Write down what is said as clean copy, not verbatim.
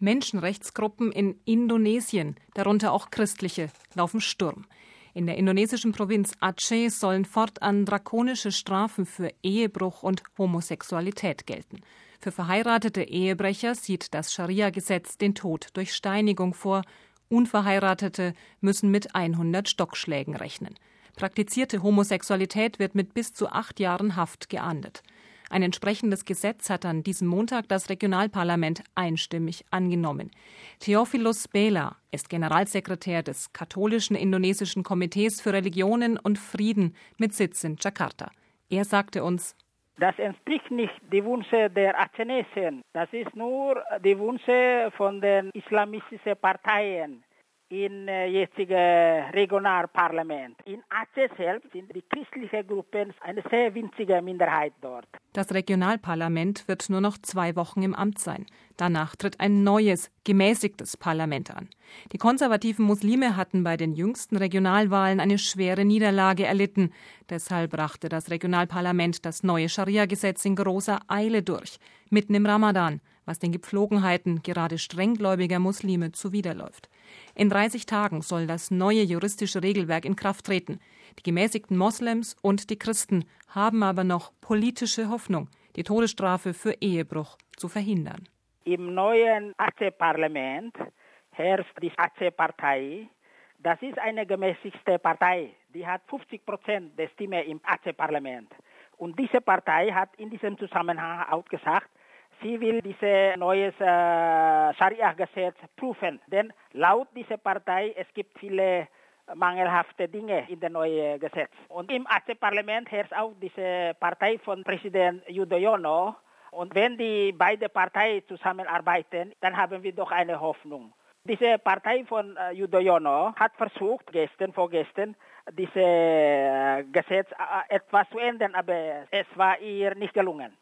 Menschenrechtsgruppen in Indonesien, darunter auch christliche, laufen Sturm. In der indonesischen Provinz Aceh sollen fortan drakonische Strafen für Ehebruch und Homosexualität gelten. Für verheiratete Ehebrecher sieht das Scharia-Gesetz den Tod durch Steinigung vor. Unverheiratete müssen mit 100 Stockschlägen rechnen. Praktizierte Homosexualität wird mit bis zu 8 Jahren Haft geahndet. Ein entsprechendes Gesetz hat an diesem Montag das Regionalparlament einstimmig angenommen. Theophilus Bela ist Generalsekretär des katholischen indonesischen Komitees für Religionen und Frieden mit Sitz in Jakarta. Er sagte uns: Das entspricht nicht den Wünschen der Achenesen. Das ist nur die Wünsche von den islamistischen Parteien im jetzigen Regionalparlament. In Aceh selbst sind die christlichen Gruppen eine sehr winzige Minderheit dort. Das Regionalparlament wird nur noch 2 Wochen im Amt sein. Danach tritt ein neues, gemäßigtes Parlament an. Die konservativen Muslime hatten bei den jüngsten Regionalwahlen eine schwere Niederlage erlitten. Deshalb brachte das Regionalparlament das neue Scharia-Gesetz in großer Eile durch, mitten im Ramadan, was den Gepflogenheiten gerade strenggläubiger Muslime zuwiderläuft. In 30 Tagen soll das neue juristische Regelwerk in Kraft treten. Die gemäßigten Moslems und die Christen haben aber noch politische Hoffnung, die Todesstrafe für Ehebruch zu verhindern. Im neuen Aceh-Parlament herrscht die Aceh-Partei. Das ist eine gemäßigte Partei. Die hat 50% der Stimme im Aceh-Parlament. Und diese Partei hat in diesem Zusammenhang auch gesagt, sie will dieses neues Scharia-Gesetz prüfen. Denn laut dieser Partei, es gibt viele mangelhafte Dinge in dem neuen Gesetz. Und im Aceh-Parlament herrscht auch diese Partei von Präsident Yudhoyono. Und wenn die beiden Parteien zusammenarbeiten, dann haben wir doch eine Hoffnung. Diese Partei von Yudhoyono hat versucht, vorgestern, dieses Gesetz etwas zu ändern, aber es war ihr nicht gelungen.